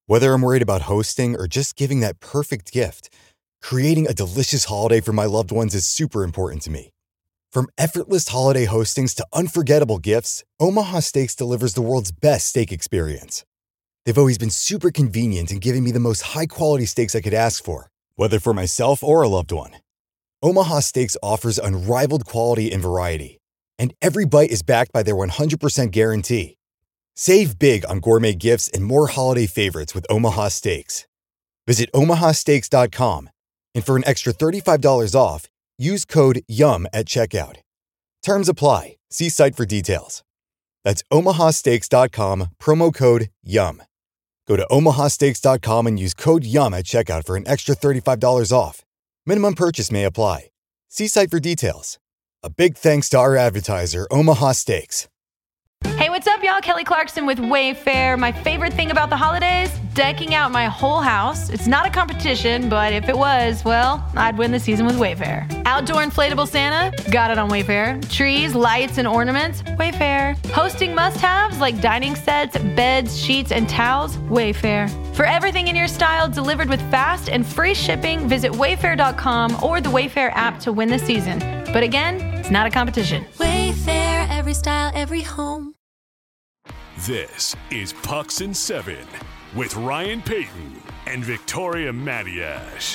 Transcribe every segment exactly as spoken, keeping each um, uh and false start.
Whether I'm worried about hosting or just giving that perfect gift, creating a delicious holiday for my loved ones is super important to me. From effortless holiday hostings to unforgettable gifts, Omaha Steaks delivers the world's best steak experience. They've always been super convenient in giving me the most high-quality steaks I could ask for, whether for myself or a loved one. Omaha Steaks offers unrivaled quality and variety, and every bite is backed by their one hundred percent guarantee. Save big on gourmet gifts and more holiday favorites with Omaha Steaks. Visit omaha steaks dot com, and for an extra thirty-five dollars off, use code YUM at checkout. Terms apply. See site for details. That's omaha steaks dot com, promo code YUM. Go to omaha steaks dot com and use code YUM at checkout for an extra thirty-five dollars off. Minimum purchase may apply. See site for details. A big thanks to our advertiser, Omaha Steaks. Hey, what's up, y'all? Kelly Clarkson with Wayfair. My favorite thing about the holidays? Decking out my whole house. It's not a competition, but if it was, well, I'd win the season with Wayfair. Outdoor inflatable Santa? Got it on Wayfair. Trees, lights, and ornaments? Wayfair. Hosting must-haves like dining sets, beds, sheets, and towels? Wayfair. For everything in your style delivered with fast and free shipping, visit wayfair dot com or the Wayfair app to win the season. But again, it's not a competition. Wayfair, every style, every home. This is Pucks and Seven with Ryan Payton and Victoria Matiash.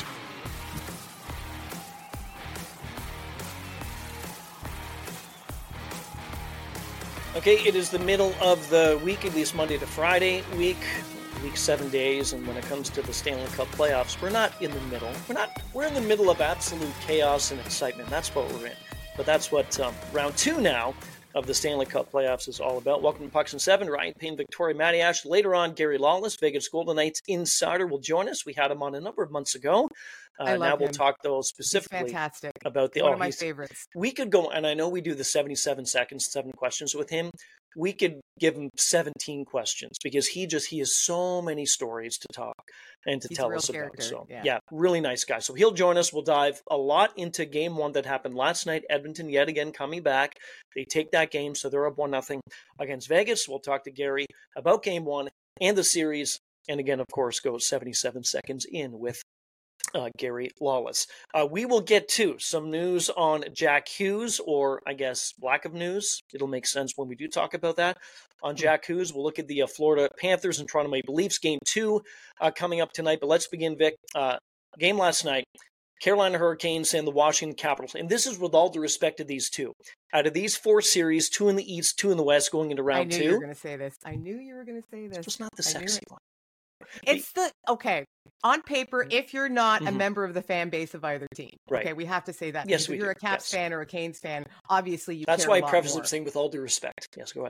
Okay, it is the middle of the week, at least Monday to Friday week, week seven days, and when it comes to the Stanley Cup playoffs, we're not in the middle. We're not. We're in the middle of absolute chaos and excitement. That's what we're in. But that's what um, round two now of the Stanley Cup playoffs is all about. Welcome to Pucks and Seven. Ryan Payne, Victoria Matiash. Later on, Gary Lawless, Vegas Golden Knights insider, will join us. We had him on a number of months ago. Uh, I love now we'll him. talk, though, specifically He's fantastic. about the... One oh, of my he's- favorites. We could go, and I know we do the seventy-seven seconds, seven questions with him. We could give him seventeen questions because he just, he has so many stories to talk and to He's a tell real us about. character, So, yeah. yeah, really nice guy. So he'll join us. We'll dive a lot into game one that happened last night. Edmonton yet again coming back. They take that game, so they're up one nothing against Vegas. We'll talk to Gary about game one and the series. And again, of course, go seventy-seven seconds in with Uh, Gary Lawless. Uh, we will get to some news on Jack Hughes, or I guess lack of news. It'll make sense when we do talk about that. On Jack Hughes, we'll look at the uh, Florida Panthers and Toronto Maple Leafs game two uh, coming up tonight. But let's begin, Vic. Uh, game last night, Carolina Hurricanes and the Washington Capitals. And this is with all due respect to these two. Out of these four series, two in the East, two in the West, going into I round knew two. you were going to say this. I knew you were going to say this. It's just not the I knew sexy it. one. It's the okay. On paper, if you're not a Mhm. member of the fan base of either team, Right. okay, we have to say that. Yes, because we if you're do. a Caps Yes. fan or a Canes fan, obviously you That's care why a I lot preface more. it saying with all due respect. Yes, go ahead.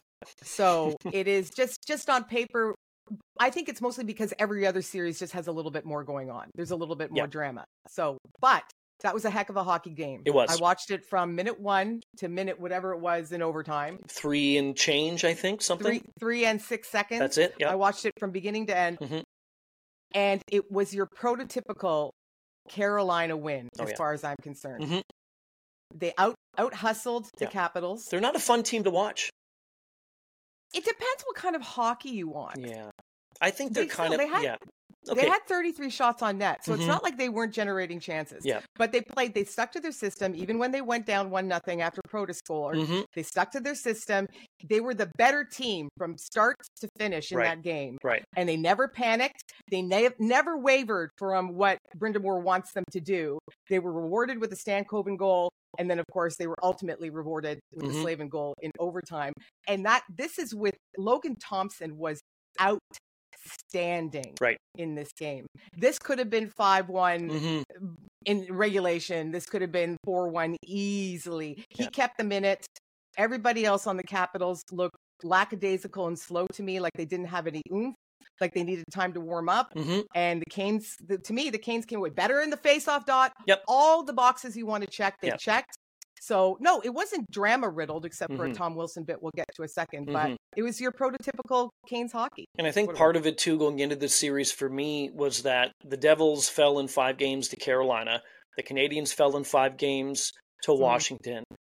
So it is just just on paper. I think it's mostly because every other series just has a little bit more going on. There's a little bit more Yeah. drama. So, but that was a heck of a hockey game. It was. I watched it from minute one to minute whatever it was in overtime. Three and change, I think, something. Three three and six seconds. That's it. Yeah. I watched it from beginning to end. Mhm. And it was your prototypical Carolina win, Oh, as yeah. far as I'm concerned. Mhm. They out out hustled the Yeah. Capitals. They're not a fun team to watch. It depends what kind of hockey you want. Yeah. I think they're They kind still- of, they had- yeah. They Okay. had thirty-three shots on net, so Mhm. it's not like they weren't generating chances. Yeah. But they played, they stuck to their system, even when they went down one nothing after Proto scored. Mhm. They stuck to their system. They were the better team from start to finish in Right. that game. Right. And they never panicked. They ne- never wavered from what Brindamore wants them to do. They were rewarded with a Stan Coben goal. And then, of course, they were ultimately rewarded with Mhm. the Slavin goal in overtime. And that this is with Logan Thompson was outstanding Right. in this game. This could have been five one Mhm. in regulation. This could have been four one easily. He Yeah. kept them in it. Everybody else on the Capitals looked lackadaisical and slow to me, like they didn't have any oomph, like they needed time to warm up. Mhm. And the Canes, the, to me, the Canes came away better in the face-off dot. Yep. All the boxes you want to check, they Yep. checked. So, no, it wasn't drama riddled, except for a Mhm. Tom Wilson bit we'll get to a second. Mhm. But it was your prototypical Canes hockey. And I think What- part of it, too, going into this series for me was that the Devils fell in five games to Carolina. The Canadians fell in five games to Mhm. Washington.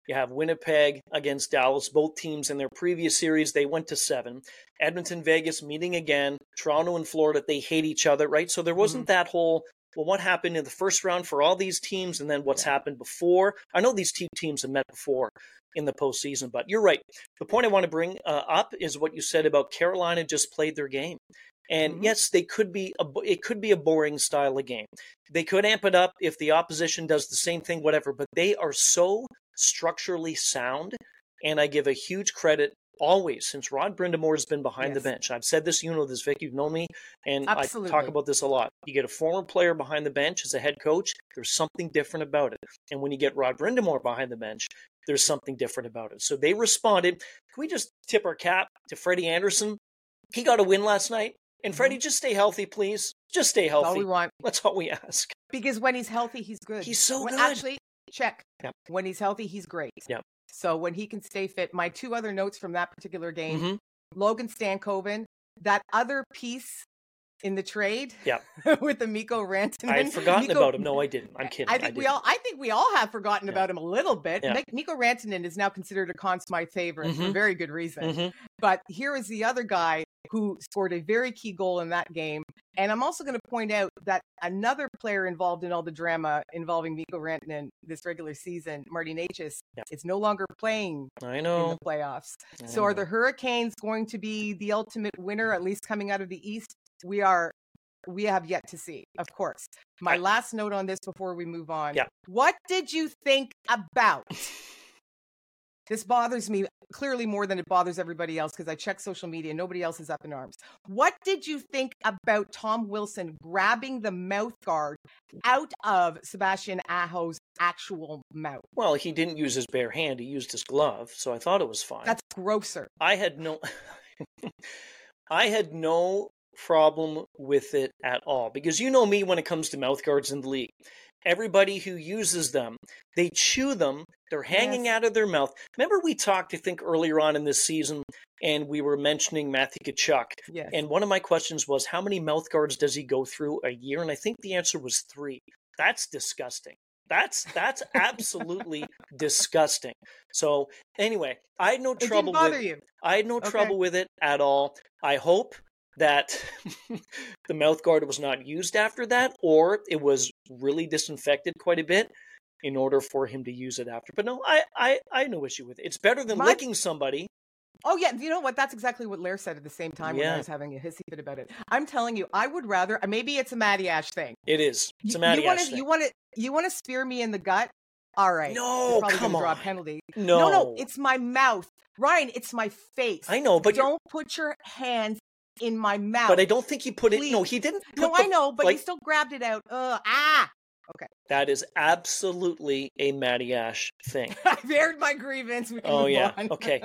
You have Winnipeg against Dallas. Both teams in their previous series, they went to seven. Edmonton, Vegas meeting again. Toronto and Florida, they hate each other, right? So there wasn't mm-hmm. that whole, well, what happened in the first round for all these teams and then what's yeah. happened before? I know these two teams have met before in the postseason, but you're right. The point I want to bring uh, up is what you said about Carolina just played their game. And mm-hmm. yes, they could be a, it could be a boring style of game. They could amp it up if the opposition does the same thing, whatever, but they are so structurally sound. And I give a huge credit always since Rod Brind'Amour has been behind yes. the bench. I've said this, you know this, Vic, you've known me, and Absolutely. I talk about this a lot. You get a former player behind the bench as a head coach, there's something different about it. And when you get Rod Brind'Amour behind the bench, there's something different about it. So they responded. Can we just tip our cap to Freddie Anderson? He got a win last night. And Freddie, just stay healthy, please. Just stay healthy. That's all we want. That's all we ask. Because when he's healthy, he's good. He's so when, good. Actually, check. Yep. When he's healthy, he's great. Yep. So when he can stay fit, my two other notes from that particular game, mm-hmm. Logan Stankoven, that other piece in the trade yep. with the Mikko Rantanen. I had forgotten Mikko, about him. No, I didn't. I'm kidding. I think I we all I think we all have forgotten yeah. about him a little bit. Yeah. Mikko Rantanen is now considered a Conn Smythe favorite mm-hmm. for very good reason. Mm-hmm. But here is the other guy who scored a very key goal in that game. And I'm also going to point out that another player involved in all the drama involving Mikko Rantanen this regular season, Marty Necas, yeah. is no longer playing I know. in the playoffs. I so know. are the Hurricanes going to be the ultimate winner, at least coming out of the East? We are. We have yet to see, of course. My right. last note on this before we move on. Yeah. What did you think about? This bothers me clearly more than it bothers everybody else because I check social media. Nobody else is up in arms. What did you think about Tom Wilson grabbing the mouth guard out of Sebastian Aho's actual mouth? Well, he didn't use his bare hand. He used his glove, so I thought it was fine. That's grosser. I had no... I had no... problem with it at all, because you know me when it comes to mouth guards in the league. Everybody who uses them, they chew them, they're hanging yes. out of their mouth. Remember we talked, I think, earlier on in this season, and we were mentioning Matthew Tkachuk, yes. and one of my questions was, how many mouth guards does he go through a year? And I think the answer was three. That's disgusting. That's that's absolutely disgusting. So anyway, I had no it trouble didn't bother with you. I had no okay. trouble with it at all. I hope that the mouth guard was not used after that, or it was really disinfected quite a bit in order for him to use it after. But no, I I, I had no issue with it. It's better than My... licking somebody. Oh, yeah. You know what? That's exactly what Lair said at the same time yeah. when I was having a hissy fit about it. I'm telling you, I would rather, maybe it's a Matty Ash thing. It is. It's a Matty you, you Ash wanna, thing. You want to you want to spear me in the gut? All right. No, probably come gonna on. Draw a penalty. No. no, no. It's my mouth. Ryan, it's my face. I know, but don't you're... put your hands in my mouth. But I don't think he put Please. it. No, he didn't. Put no, the, I know, but like, he still grabbed it out. Ugh, ah. Okay. That is absolutely a Matty Ash thing. I've aired my grievance. We can oh, move yeah. on. Okay.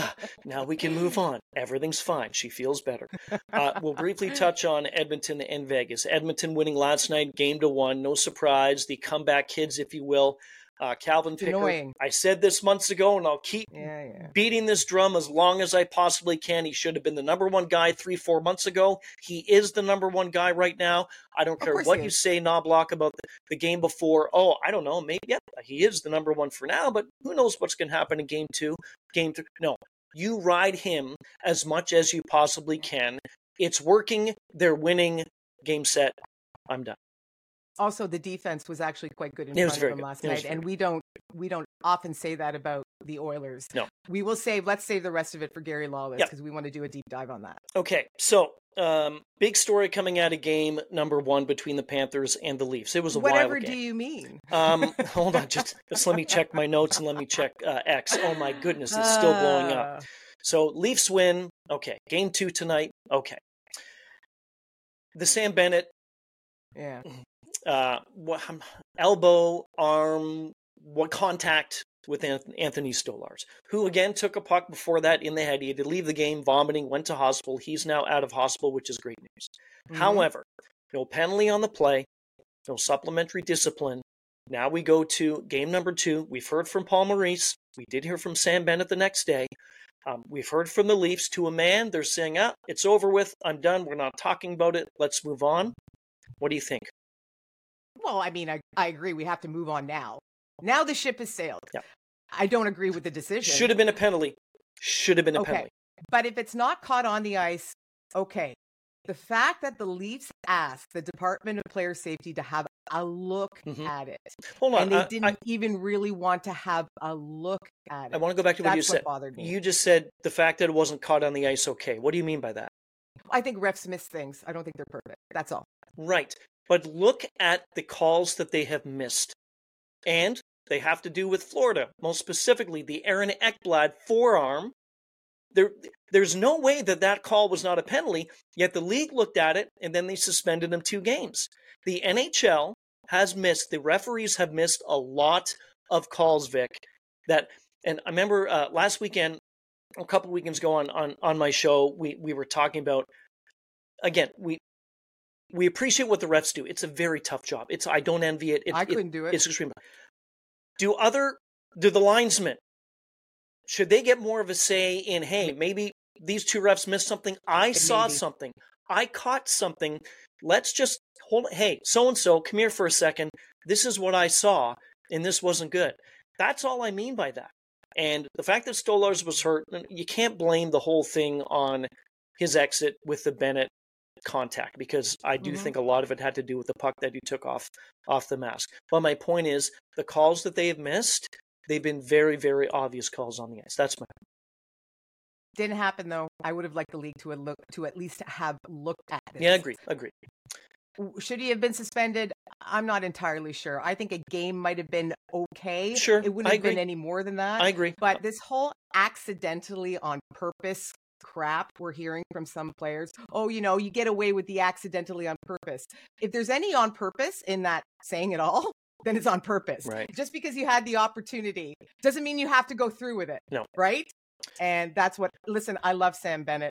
Now we can move on. Everything's fine. She feels better. Uh, we'll briefly touch on Edmonton and Vegas. Edmonton winning last night, game to one. No surprise. The comeback kids, if you will. Uh, Calvin Pickard. Annoying. I said this months ago, and I'll keep yeah, yeah. beating this drum as long as I possibly can. He should have been the number one guy three, four months ago. He is the number one guy right now. I don't care what you say, Knobloch, about the, the game before. Oh, I don't know. Maybe yeah, he is the number one for now, but who knows what's going to happen in game two, game three. No, you ride him as much as you possibly can. It's working. They're winning. Game set. I'm done. Also, the defense was actually quite good in it front of them good. last night, and we don't we don't often say that about the Oilers. No, we will save. Let's save the rest of it for Gary Lawless because yep. we want to do a deep dive on that. Okay, so um, big story coming out of game number one between the Panthers and the Leafs. It was a Whatever wild game. do you mean? um, hold on, just just let me check my notes and let me check uh, X. Oh my goodness, it's still blowing up. So Leafs win. Okay, game two tonight. Okay, the Sam Bennett. Yeah. Uh, what, elbow, arm, what contact with Anthony Stolarz, who again took a puck before that in the head. He had to leave the game vomiting, went to hospital. He's now out of hospital, which is great news. Mm-hmm. However, no penalty on the play, no supplementary discipline. Now we go to game number two. We've heard from Paul Maurice. We did hear from Sam Bennett the next day. Um, we've heard from the Leafs to a man. They're saying, ah, it's over with. I'm done. We're not talking about it. Let's move on. What do you think? Well, I mean, I, I agree. We have to move on now. Now the ship has sailed. Yeah. I don't agree with the decision. Should have been a penalty. Should have been a okay. penalty. But if it's not caught on the ice, okay. The fact that the Leafs asked the Department of Player Safety to have a look Mhm. at it, Hold on. and they I, didn't I, even really want to have a look at it. I want to go back to what That's you said. what bothered me. You just said the fact that it wasn't caught on the ice, okay. What do you mean by that? I think refs miss things. I don't think they're perfect. That's all. Right. But look at the calls that they have missed. And they have to do with Florida, most specifically the Aaron Ekblad forearm. There, there's no way that that call was not a penalty, yet the league looked at it and then they suspended him two games. The N H L has missed, the referees have missed a lot of calls, Vic. That, and I remember uh, last weekend, a couple weekends ago on, on, on my show, we, we were talking about, again, we we appreciate what the refs do. It's a very tough job. It's I don't envy it. it I couldn't it, do it. It's extreme. Do other, do the linesmen, should they get more of a say in, hey, maybe these two refs missed something. I saw Maybe. something. I caught something. Let's just hold, hey, so-and-so, come here for a second. This is what I saw, and this wasn't good. That's all I mean by that. And the fact that Stolarz was hurt, you can't blame the whole thing on his exit with the Bennett contact, because I do Mhm. think a lot of it had to do with the puck that he took off off the mask. But my point is, the calls that they have missed, they've been very, very obvious calls on the ice. That's my Didn't happen though. I would have liked the league to a look to at least have looked at it. yeah, agree, agree. Should he have been suspended? I'm not entirely sure. I think a game might have been okay. Sure, It wouldn't I have been agree. any more than that. I agree. But this whole accidentally on purpose crap we're hearing from some players. Oh, you know, you get away with the accidentally on purpose. If there's any on purpose in that saying at all, then it's on purpose. Right. Just because you had the opportunity doesn't mean you have to go through with it. No. Right? And that's what, listen, I love Sam Bennett.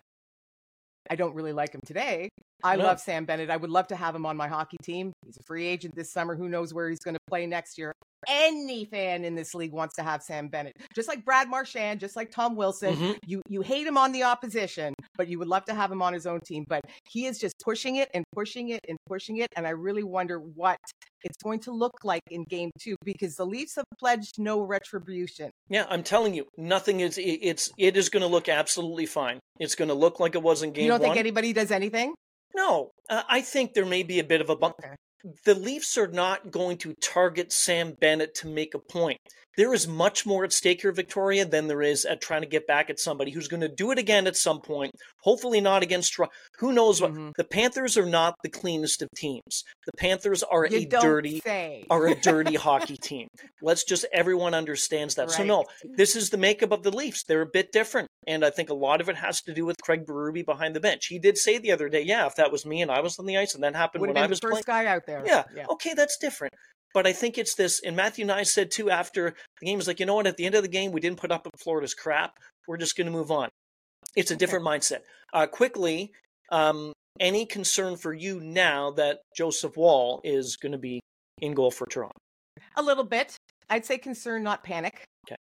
I don't really like him today. I No. love Sam Bennett. I would love to have him on my hockey team. He's a free agent this summer. Who knows where he's going to play next year? Any fan in this league wants to have Sam Bennett. Just like Brad Marchand, just like Tom Wilson. Mhm. You you hate him on the opposition, but you would love to have him on his own team. But he is just pushing it and pushing it and pushing it. And I really wonder what it's going to look like in game two, because the Leafs have pledged no retribution. Yeah, I'm telling you, nothing is. it- It's it is going to look absolutely fine. It's going to look like it was in game You don't one. think anybody does anything? No, uh, I think there may be a bit of a bump. Okay. The Leafs are not going to target Sam Bennett to make a point. There is much more at stake here, Victoria, than there is at trying to get back at somebody who's going to do it again at some point. Hopefully not against Toronto. Who knows what? Mhm. The Panthers are not the cleanest of teams. The Panthers are You a don't dirty, say. are a dirty hockey team. Let's just everyone understands that. So Right. no, this is the makeup of the Leafs. They're a bit different, and I think a lot of it has to do with Craig Berube behind the bench. He did say the other day, "Yeah, if that was me and I was on the ice and that happened Would have when I been the was first playing." guy out there. Yeah. yeah. Okay, that's different. But I think it's this, and Matthew Nye said too after the game, was like, you know what, at the end of the game, we didn't put up with Florida's crap. We're just going to move on. It's a different mindset. Uh, quickly, um, any concern for you now that Joseph Wall is going to be in goal for Toronto? A little bit. I'd say concern, not panic. Okay.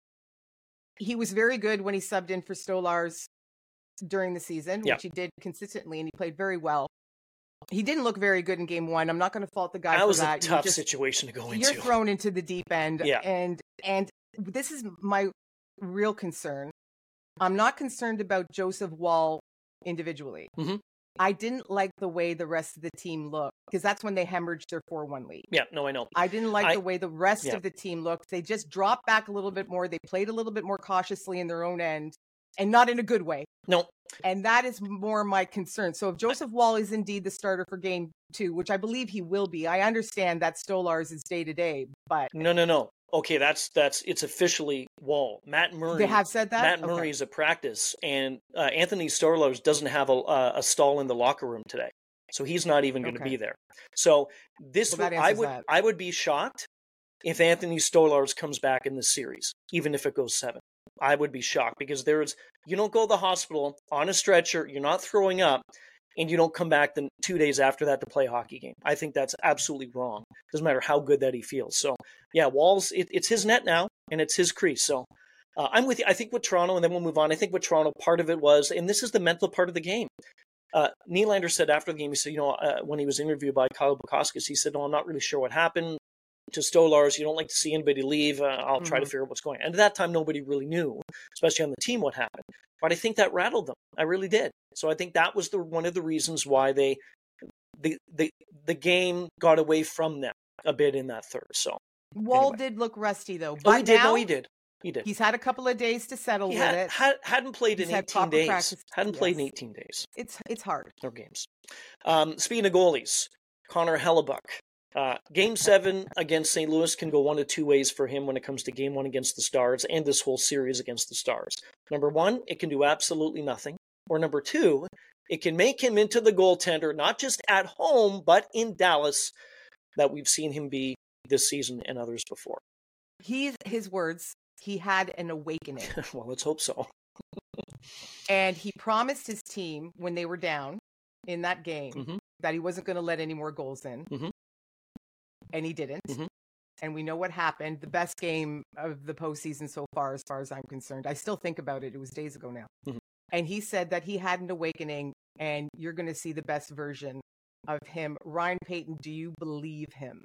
He was very good when he subbed in for Stolarz during the season, Yeah. which he did consistently, and he played very well. He didn't look very good in game one. I'm not going to fault the guy That for was that. a You tough just- situation to go You're into. thrown into the deep end. Yeah. And and this is my real concern. I'm not concerned about Joseph Wall individually. Mhm. I didn't like the way the rest of the team looked, because that's when they hemorrhaged their four one lead. Yeah, no, I know. I didn't like I- the way the rest yeah. of the team looked. They just dropped back a little bit more. They played a little bit more cautiously in their own end, and not in a good way. No, And that is more my concern. So if Joseph Wall is indeed the starter for game two, which I believe he will be, I understand that Stolarz is day to day, but no, no, no. Okay, that's that's it's officially Wall. Matt Murray. they have said that. Matt Okay. Murray's at practice, and uh, Anthony Stolarz doesn't have a, a a stall in the locker room today, so he's not even going to Okay. be there. So this, Well, that would, I answers would, that. I would be shocked if Anthony Stolarz comes back in this series, even if it goes seven. I would be shocked, because there's you don't go to the hospital on a stretcher, you're not throwing up, and you don't come back then two days after that to play a hockey game. I think that's absolutely wrong. Doesn't matter how good that he feels. So yeah, Wall's it, it's his net now, and it's his crease. So uh, I'm with you. I think with Toronto, and then we'll move on. I think with Toronto, part of it was, and this is the mental part of the game. Uh, Nylander said after the game, he said, you know, uh, when he was interviewed by Kyle Bukauskas, he said, "No, I'm not really sure what happened. to Stolarz, you don't like to see anybody leave. Uh, I'll try Mhm. to figure out what's going on. And at that time, nobody really knew, especially on the team, what happened. But I think that rattled them. I really did. So I think that was the one of the reasons why they the the the game got away from them a bit in that third. So Wall anyway. did look rusty though. Oh, But he did. now No, he did. He did. he's had a couple of days to settle He with had, it. had, hadn't played He's in had eighteen proper days. practice. Hadn't played in Yes. eighteen days It's it's hard. or games. Um, speaking of goalies, Connor Hellebuck. Uh, game seven against Saint Louis can go one of two ways for him when it comes to game one against the Stars and this whole series against the Stars. Number one, it can do absolutely nothing. Or number two, it can make him into the goaltender, not just at home, but in Dallas, that we've seen him be this season and others before. He's his words. He had an awakening, Well, let's hope so. and he promised his team when they were down in that game Mhm. that he wasn't going to let any more goals in, Mhm. and he didn't. Mhm. And we know what happened. The best game of the postseason so far, as far as I'm concerned. I still think about it. It was days ago now. Mhm. And he said that he had an awakening, and you're going to see the best version of him. Ryan Payton, do you believe him?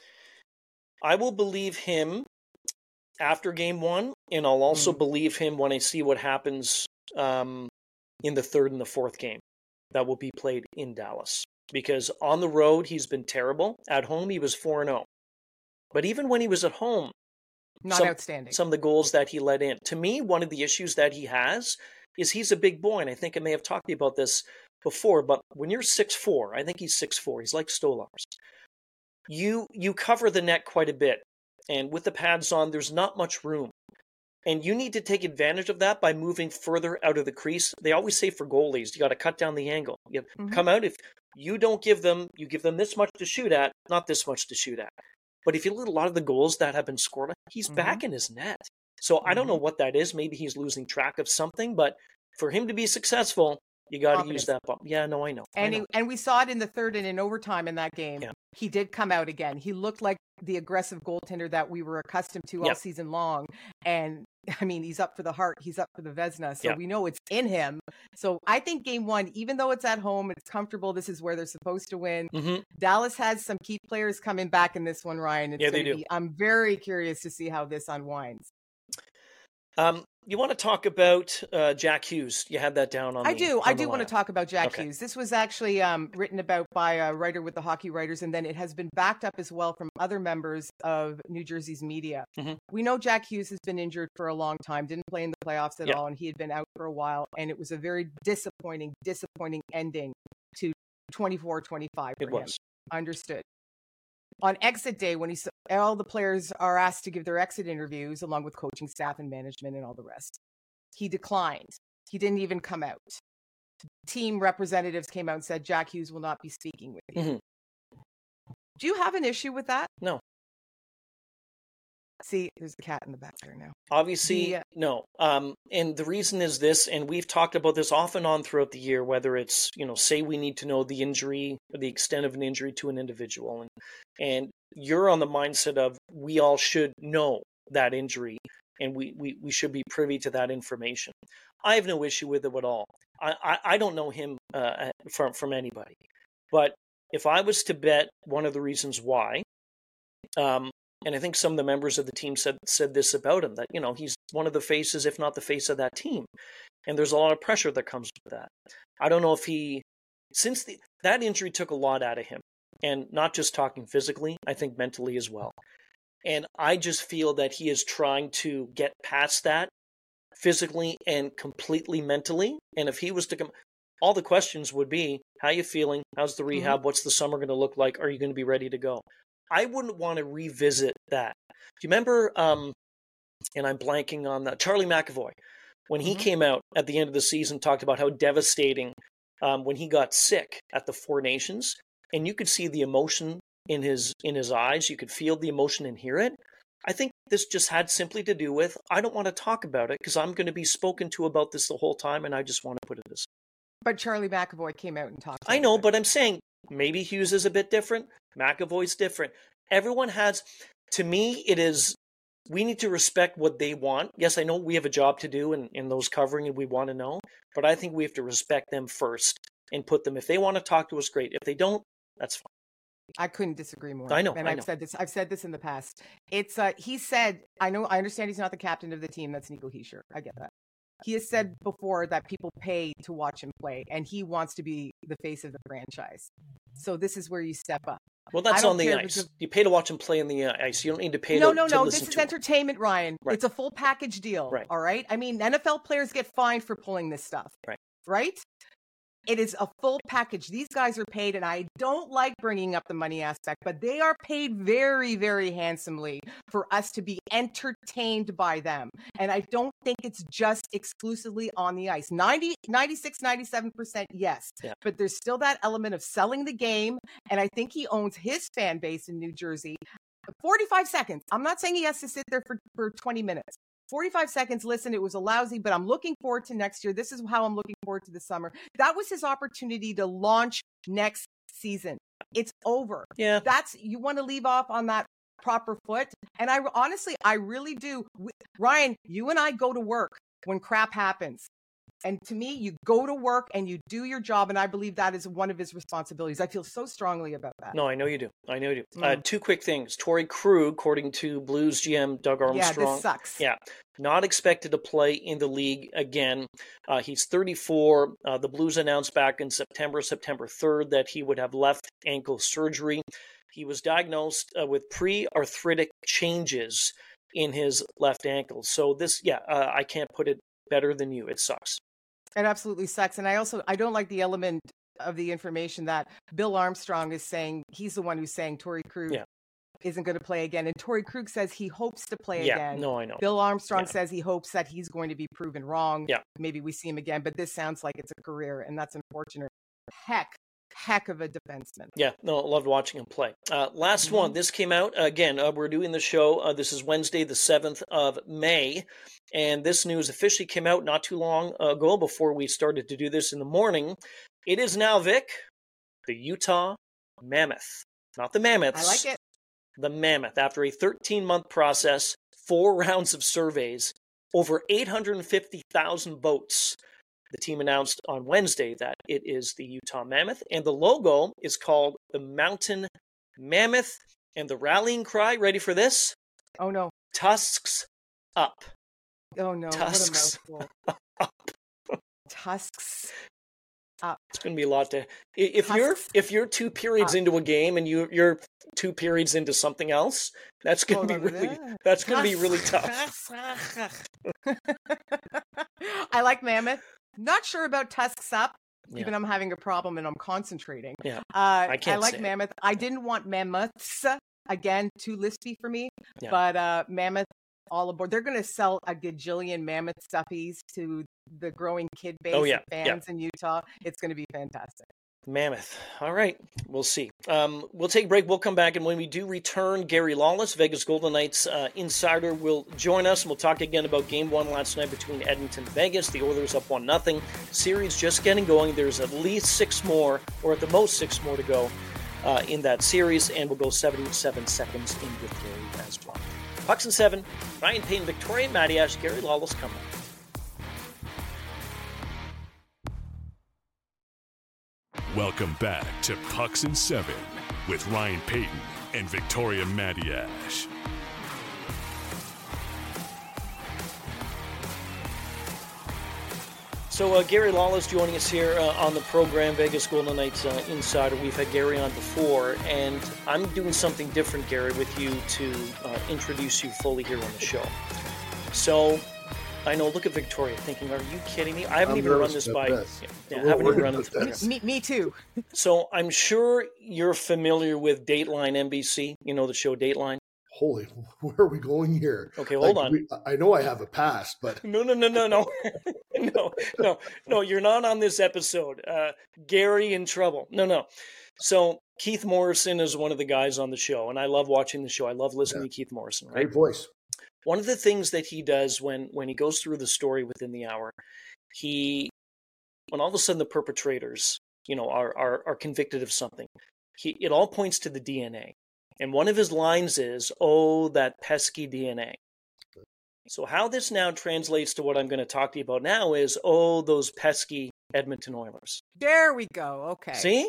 I will believe him after game one, and I'll also Mhm. believe him when I see what happens um, in the third and the fourth game that will be played in Dallas. Because on the road, he's been terrible. At home, he was four and oh. But even when he was at home, Not some, outstanding. some of the goals that he let in. To me, one of the issues that he has is he's a big boy, and I think I may have talked to you about this before, but when you're six foot four, I think he's six foot four, he's like Stolarz, you you cover the net quite a bit, and with the pads on, there's not much room. And you need to take advantage of that by moving further out of the crease. They always say for goalies, you got to cut down the angle. You Mhm. come out, if you don't give them, you give them this much to shoot at, not this much to shoot at. But if you look at a lot of the goals that have been scored, he's Mhm. back in his net. So I don't know Mhm. what that is. Maybe he's losing track of something, but for him to be successful, you got to Confidence. use that bump. Yeah, no, I know. I And know. he, and we saw it in the third and in overtime in that game. Yeah. He did come out again. He looked like the aggressive goaltender that we were accustomed to all Yeah. season long. And I mean, he's up for the Hart, he's up for the Vezina. So Yeah. we know it's in him. So I think game one, even though it's at home, it's comfortable. This is where they're supposed to win. Mhm. Dallas has some key players coming back in this one, Ryan. It's Yeah, they gonna do. Be, I'm very curious to see how this unwinds. Um, you want to talk about uh, Jack Hughes? You had that down on I the do. I on the do want to lap. talk about Jack Okay. Hughes. This was actually um, written about by a writer with the Hockey Writers, and then it has been backed up as well from other members of New Jersey's media. Mhm. We know Jack Hughes has been injured for a long time, didn't play in the playoffs at Yeah. all, and he had been out for a while, and it was a very disappointing, disappointing ending to twenty-four twenty-five for It him. was. Understood. On exit day, when he's all the players are asked to give their exit interviews along with coaching staff and management and all the rest, he declined. He didn't even come out. Team representatives came out and said Jack Hughes will not be speaking with you. Mhm. Do you have an issue with that? No. See, there's a cat in the back there now. Obviously, The, uh, no. Um, and the reason is this, and we've talked about this off and on throughout the year, whether it's, you know, say we need to know the injury or the extent of an injury to an individual. And, and you're on the mindset of we all should know that injury and we, we, we should be privy to that information. I have no issue with it at all. I, I, I don't know him uh, from, from anybody. But if I was to bet one of the reasons why, um, and I think some of the members of the team said said this about him, that, you know, he's one of the faces, if not the face of that team. And there's a lot of pressure that comes with that. I don't know if he, since the, that injury took a lot out of him, and not just talking physically, I think mentally as well. And I just feel that he is trying to get past that physically and completely mentally. And if he was to come, all the questions would be, how you feeling? How's the rehab? Mm-hmm. What's the summer going to look like? Are you going to be ready to go? I wouldn't want to revisit that. Do you remember, um, and I'm blanking on that, Charlie McAvoy, when he mm-hmm. came out at the end of the season, talked about how devastating um, when he got sick at the Four Nations, and you could see the emotion in his in his eyes, you could feel the emotion and hear it. I think this just had simply to do with, I don't want to talk about it because I'm going to be spoken to about this the whole time, and I just want to put it this. But Charlie McAvoy came out and talked. I know, it. But I'm saying maybe Hughes is a bit different. McAvoy's different. Everyone has, to me, it is, we need to respect what they want. Yes, I know we have a job to do in, in those covering and we want to know, but I think we have to respect them first and put them, if they want to talk to us, great. If they don't, that's fine. I couldn't disagree more. I know, and I I've know. said this. I've said this in the past. It's uh, he said. I know. I understand he's not the captain of the team. That's Nico Hischier. I get that. He has said before that people pay to watch him play, and he wants to be the face of the franchise. So this is where you step up. Well, that's I don't on the care ice. because- You pay to watch him play on the uh, ice. You don't need to pay No, to, no, to no. listen This is to him. entertainment, Ryan. Right. It's a full package deal. Right. All right. I mean, N F L players get fined for pulling this stuff. Right. Right. It is a full package. These guys are paid, and I don't like bringing up the money aspect, but they are paid very, very handsomely for us to be entertained by them. And I don't think it's just exclusively on the ice. ninety, ninety-six, ninety-seven percent, yes. Yeah. But there's still that element of selling the game, and I think he owns his fan base in New Jersey. forty-five seconds. I'm not saying he has to sit there for, for twenty minutes. forty-five seconds, listen, it was a lousy, but I'm looking forward to next year. This is how I'm looking forward to the summer. That was his opportunity to launch next season. It's over. Yeah. That's, you want to leave off on that proper foot. And I honestly, I really do. Ryan, you and I go to work when crap happens. And to me, you go to work and you do your job. And I believe that is one of his responsibilities. I feel so strongly about that. No, I know you do. I know you do. Mm. Uh, two quick things. Torrey Krug, according to Blues G M Doug Armstrong. Yeah, this sucks. Yeah, not expected to play in the league again. Uh, he's thirty-four. Uh, the Blues announced back in September, September third, that he would have left ankle surgery. He was diagnosed uh, with pre-arthritic changes in his left ankle. So this, yeah, uh, I can't put it better than you. It sucks. It absolutely sucks. And I also, I don't like the element of the information that Bill Armstrong is saying. He's the one who's saying Torrey Krug Yeah. isn't going to play again. And Torrey Krug says he hopes to play Yeah, again. no, I know. Bill Armstrong Yeah. says he hopes that he's going to be proven wrong. Yeah. Maybe we see him again, but this sounds like it's a career, and that's unfortunate. Heck, heck of a defenseman. Yeah, no, loved watching him play. Uh, last Mm-hmm. one. This came out again. Uh, we're doing the show. Uh, this is Wednesday, the seventh of May, and this news officially came out not too long ago. Before we started to do this in the morning, it is now, Vic, the Utah Mammoth, not the Mammoths. I like it. The Mammoth. After a thirteen-month process, four rounds of surveys, over eight hundred fifty thousand votes. The team announced on Wednesday that it is the Utah Mammoth, and the logo is called the Mountain Mammoth, and the rallying cry, ready for this? Oh, no. Tusks up. Oh, no. Tusks What a mouthful. Tusks up. It's going to be a lot to. If you're Tusks if you're two periods up. into a game and you you're two periods into something else, that's going to Hold be on to really that. that's going to be really tough. I like Mammoth. Not sure about Tusks Up, Yeah. even I'm having a problem and I'm concentrating. Yeah, Uh, I can't like say it. Mammoth. I didn't want Mammoths, again, too lispy for me, Yeah. but uh, Mammoth all aboard. They're going to sell a gajillion Mammoth stuffies to the growing kid base Oh, yeah, of fans in Utah. It's going to be fantastic. Mammoth. All right, we'll see. Um, we'll take a break. We'll come back, and when we do return, Gary Lawless, Vegas Golden Knights uh, insider, will join us, and we'll talk again about Game One last night between Edmonton and Vegas. The Oilers up one nothing. Series just getting going. There's at least six more, or at the most six more to go uh, in that series, and we'll go seventy-seven seconds in with Gary as well. Pucks and seven. Ryan Payne, Victoria Matiash, Gary Lawless coming up. Welcome back to Pucks and Seven with Ryan Payton and Victoria Matiash. So uh, Gary Lawless joining us here uh, on the program, Vegas Golden Knights uh, Insider. We've had Gary on before, and I'm doing something different, Gary, with you to uh, introduce you fully here on the show. So I know, look at Victoria thinking, are you kidding me? I haven't I'm even run nervous this about by this. Yeah, I'm yeah, a I haven't little even run worried it about through. this. Me, me too. So I'm sure you're familiar with Dateline N B C. You know the show Dateline? Holy, where are we going here? Okay, hold on. we- I know I have a past, but No, no, no, no, no. no, no, no, you're not on this episode. Uh, Gary in trouble. No, no. So Keith Morrison is one of the guys on the show, and I love watching the show. I love listening to Keith Morrison, right? great voice. One of the things that he does when, when he goes through the story within the hour, he, when all of a sudden the perpetrators, you know, are, are, are convicted of something, he, it all points to the D N A. And one of his lines is, oh, that pesky D N A. So how this now translates to what I'm going to talk to you about now is, oh, those pesky Edmonton Oilers. There we go. Okay. See?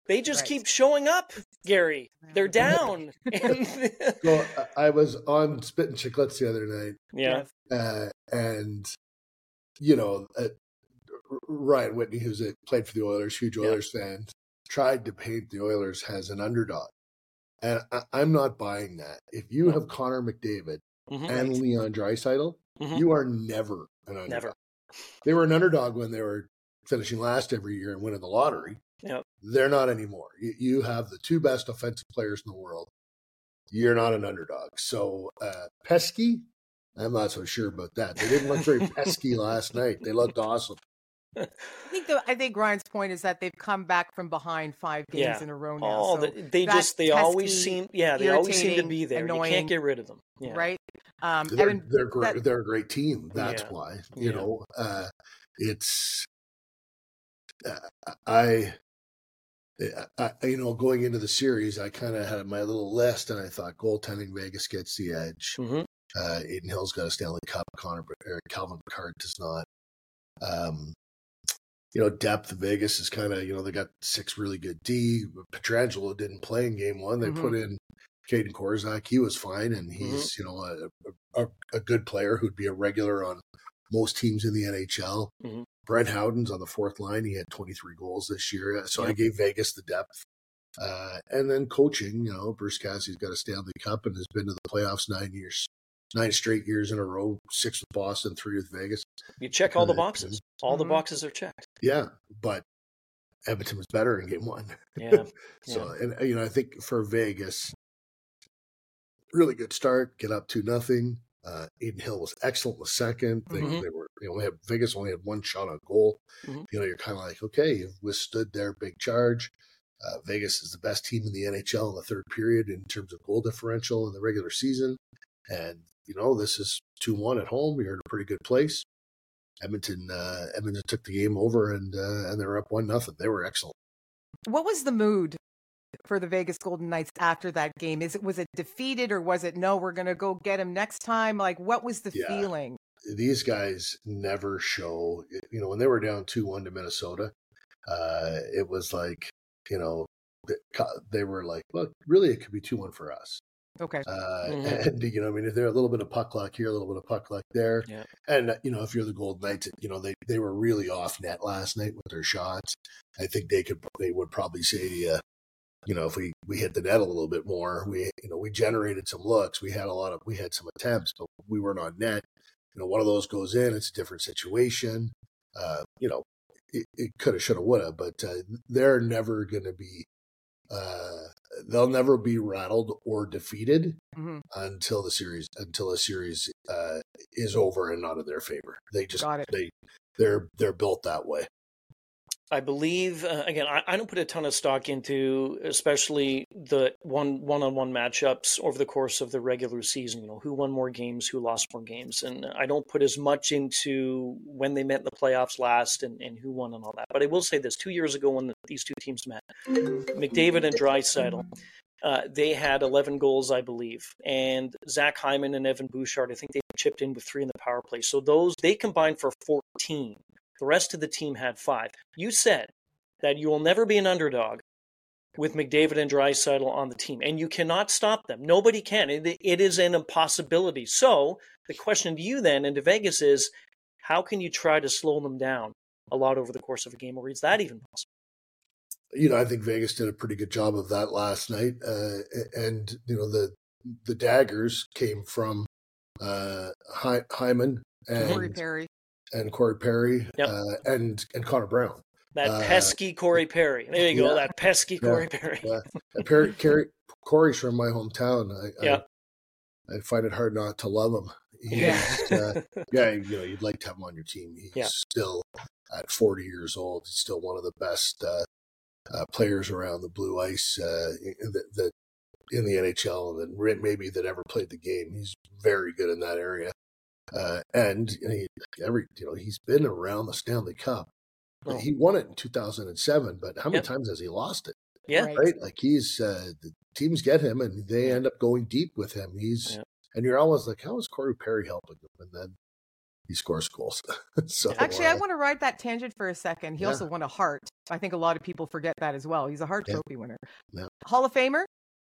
They just Right. keep showing up, Gary. They're down. And So I I was on Spit and Chiclets the other night, yeah. uh, and you know, uh, Ryan Whitney, who's a, played for the Oilers, huge Oilers fan, tried to paint the Oilers as an underdog, and I, I'm not buying that. If you No. have Connor McDavid Mhm. and Leon Draisaitl, Mhm. you are never an underdog. Never. They were an underdog when they were finishing last every year and winning the lottery. Yep. They're not anymore. You, you have the two best offensive players in the world. You're not an underdog. So uh, pesky, I'm not so sure about that. They didn't look very pesky last night. They looked awesome. I think the, I think Ryan's point is that they've come back from behind five games Yeah. in a row now. Oh, so the- they that's just they always pesky, seem yeah they always seem to irritating, be there. annoying, You can't get rid of them. Yeah. right? Um, They're, Evan, they're great. that- They're a great team. That's Yeah. why. You Yeah. know, uh, it's uh, I, I, you know, going into the series, I kind of had my little list, and I thought goaltending, Vegas gets the edge. hmm Uh, Aiden Hill's got a Stanley Cup. Connor or Calvin Picard does not. Um, you know, depth. Vegas is kind of, you know, they got six really good D. Pietrangelo didn't play in game one. They Mhm. put in Caden Korzak. He was fine, and he's, you know, a, a, a good player who'd be a regular on most teams in the N H L. Mhm. Brent Howden's on the fourth line. He had twenty-three goals this year. So I Yep. gave Vegas the depth. Uh, and then coaching, you know, Bruce Cassidy's got a Stanley Cup and has been to the playoffs nine years, nine straight years in a row, six with Boston, three with Vegas. You check all the Kinda- boxes. All the Mhm. boxes are checked. Yeah, but Edmonton was better in game one. Yeah. So, and you know, I think for Vegas, really good start, get up to nothing. Uh, Aiden Hill was excellent in the second. They, Mhm. they were, you know, they had, Vegas only had one shot on goal. Mhm. You know, you're kind of like, okay, you've withstood their big charge. Uh, Vegas is the best team in the N H L in the third period in terms of goal differential in the regular season. And, you know, this is two one at home. You're in a pretty good place. Edmonton, uh, Edmonton took the game over and uh, and they were up one nothing. They were excellent. what was the mood for the Vegas Golden Knights after that game? Is it was it defeated or was it no? We're gonna go get him next time. Like, what was the Yeah. feeling? These guys never show, you know, when they were down two one to Minnesota, uh, it was like, you know, they were like, look, really, it could be two one for us. Okay, Uh, Mhm. And, you know, I mean, if they're a little bit of puck luck here, a little bit of puck luck there. Yeah. And, you know, if you're the Golden Knights, you know, they, they were really off net last night with their shots. I think they could, they would probably say to you, you know, if we, we hit the net a little bit more, we, you know, we generated some looks. We had a lot of, we had some attempts, but we weren't on net. You know, one of those goes in, it's a different situation. Uh, you know, it, it could have, should have, would have, but uh, they're never going to be, uh, they'll never be rattled or defeated Mhm. until the series, until the series uh, is over and not in their favor. They just, Got it. they, they're, they're built that way. I believe uh, again. I, I don't put a ton of stock into, especially the one one-on-one matchups over the course of the regular season. You know, who won more games, who lost more games, and I don't put as much into when they met in the playoffs last and, and who won and all that. But I will say this: two years ago, when the, these two teams met, McDavid and Draisaitl, uh, they had eleven goals, I believe, and Zach Hyman and Evan Bouchard, I think they chipped in with three in the power play. So those they combined for fourteen. The rest of the team had five. You said that you will never be an underdog with McDavid and Draisaitl on the team, and you cannot stop them. Nobody can. It, it is an impossibility. So the question to you then and to Vegas is, how can you try to slow them down a lot over the course of a game, or is that even possible? You know, I think Vegas did a pretty good job of that last night. Uh, and, you know, the the daggers came from uh, Hy- Hyman and Corey Perry. and Corey Perry Yep. uh, and and Connor Brown. That Uh, pesky Corey Perry. There you go, yeah. that pesky Corey Perry. Yeah. And Perry, Kerry, Corey's from my hometown. I, Yeah. I, I find it hard not to love him. He's, Yeah. uh, yeah, you know, you'd like to have him on your team. He's Yeah. still at forty years old. He's still one of the best uh, uh, players around the blue ice uh, in the, the in the N H L, and then maybe that ever played the game. He's very good in that area. Uh, and he, every you know he's been around the Stanley Cup. Oh. He won it in two thousand seven, but how many Yep. times has he lost it? Yeah. Right. Right, like he's uh, the teams get him, and they end up going deep with him. He's Yeah. and you're always like, how is Corey Perry helping them? And then he scores goals. So Actually, uh, I want to ride that tangent for a second. He Yeah. also won a Hart. I think a lot of people forget that as well. He's a Hart Yeah. Trophy winner. Yeah. Hall of Famer?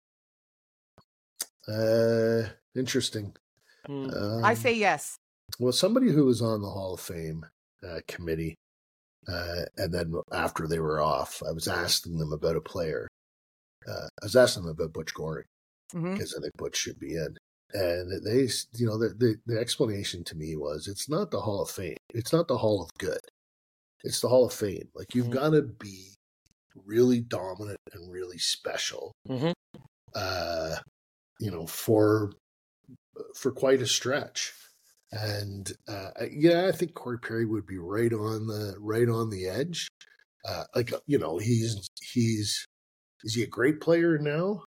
uh, interesting. Hmm. Um, I say yes. well, somebody who was on the Hall of Fame uh, committee, uh, and then after they were off, I was asking them about a player. Uh, I was asking them about Butch Goring hmm because I think Butch should be in. And they, you know, the, the the explanation to me was, it's not the Hall of Fame. It's not the Hall of Good. It's the Hall of Fame. Like, you've Mhm. got to be really dominant and really special, Mhm. uh, you know, for for quite a stretch. And uh, yeah, I think Corey Perry would be right on the right on the edge. Uh, like, you know, he's he's is he a great player now?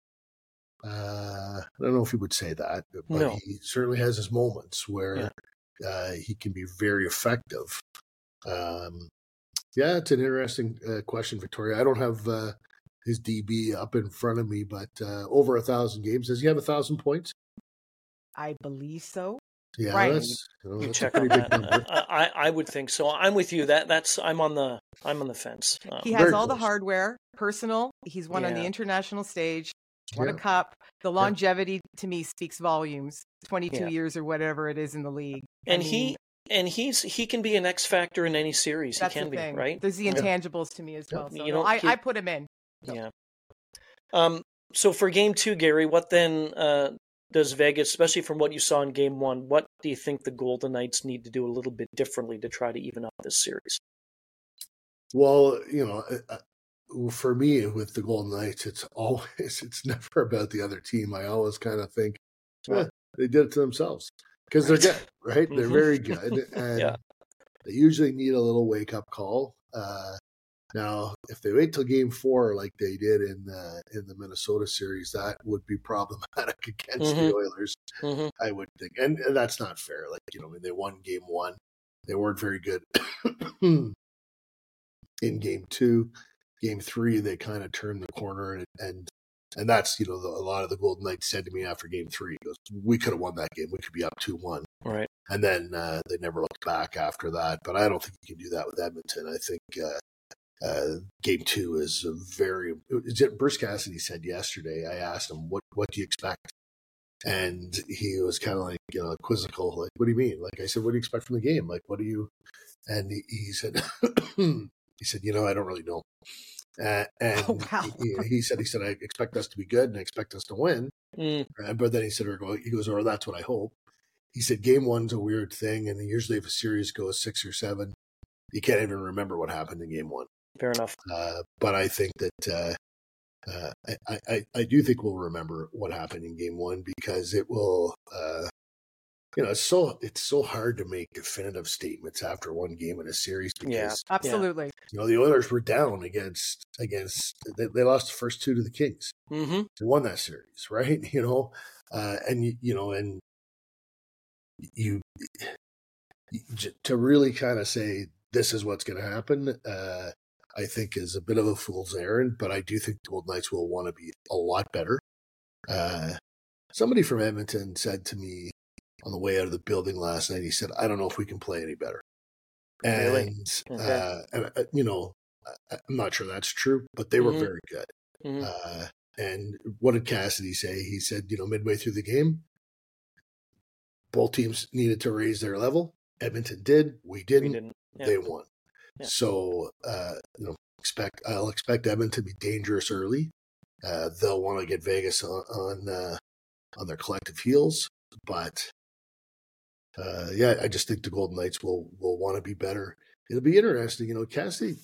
Uh, I don't know if he would say that, but No. he certainly has his moments where uh, he can be very effective. Um, yeah, it's an interesting uh, question, Victoria. I don't have uh, his D B up in front of me, but uh, over a thousand games. Does he have a thousand points? I believe so. Yeah, Right. that's, you know, You that's a check on pretty big that. number. I, I would think so. I'm with you. That that's I'm on the I'm on the fence. Um, He has very all the close. hardware, personal. He's won on the Yeah. international stage, won a Yeah. cup. The longevity to me speaks volumes. twenty-two Yeah. years or whatever it is in the league. I and mean, he and he's he can be an X factor in any series. He that's can the be, thing. right? There's the Yeah. intangibles to me as Yeah. well. So You no, don't I, keep- I put him in. No. Yeah. Um. So for game two, Gary, what then uh, does Vegas, especially from what you saw in game one, what do you think the Golden Knights need to do a little bit differently to try to even up this series? Well, you know, uh, uh, for me with the Golden Knights, it's always it's never about the other team. I always kind of think, eh, they did it to themselves because they're good, right? They're Mhm. very good, and Yeah. they usually need a little wake up call. Uh, now, if they wait till Game Four like they did in the in the Minnesota series, that would be problematic against the Mhm. Oilers. Mhm. I would think, and, and that's not fair. Like, you know, I mean, they won Game One, they weren't very good in Game Two. Game Three, they kind of turned the corner, and and and that's, you know, the, a lot of the Golden Knights said to me after Game Three, goes, we could have won that game. We could be up two one. Right. And then uh, they never looked back after that. But I don't think you can do that with Edmonton. I think uh, uh, Game Two is a very. Is it Bruce Cassidy said yesterday? I asked him, "What what do you expect?" And he was kind of like, you know, quizzical. Like, what do you mean? Like, I said, what do you expect from the game? Like, what do you? And he, he said, he said, you know, I don't really know. Uh, and Oh, wow. he, he said, he said, I expect us to be good and I expect us to win. Mm. Uh, But then he said, or he goes, or that's what I hope. He said, game one's a weird thing. And usually if a series goes six or seven, you can't even remember what happened in game one. Fair enough. Uh, but I think that uh, uh, I, I, I do think we'll remember what happened in game one because it will, uh, you know, it's so it's so hard to make definitive statements after one game in a series because Yeah. Absolutely. you know the Oilers were down against against they, they lost the first two to the Kings. Mm-hmm. They won that series, right? You know, uh, and you, you know, and you, you to really kind of say this is what's going to happen. Uh, I think is a bit of a fool's errand, but I do think the Golden Knights will want to be a lot better. Uh, somebody from Edmonton said to me on the way out of the building last night, he said, I don't know if we can play any better. And, Really? Okay. uh, and uh, you know, I, I'm not sure that's true, but they were Mhm. very good. Mhm. Uh, and what did Cassidy say? He said, you know, midway through the game, both teams needed to raise their level. Edmonton did. We didn't. We didn't. Yeah. They won. Yeah. So, uh, you know, expect I'll expect Edmonton to be dangerous early. Uh, they'll want to get Vegas on on, uh, on their collective heels, but uh, yeah, I just think the Golden Knights will will want to be better. It'll be interesting, you know. Cassidy,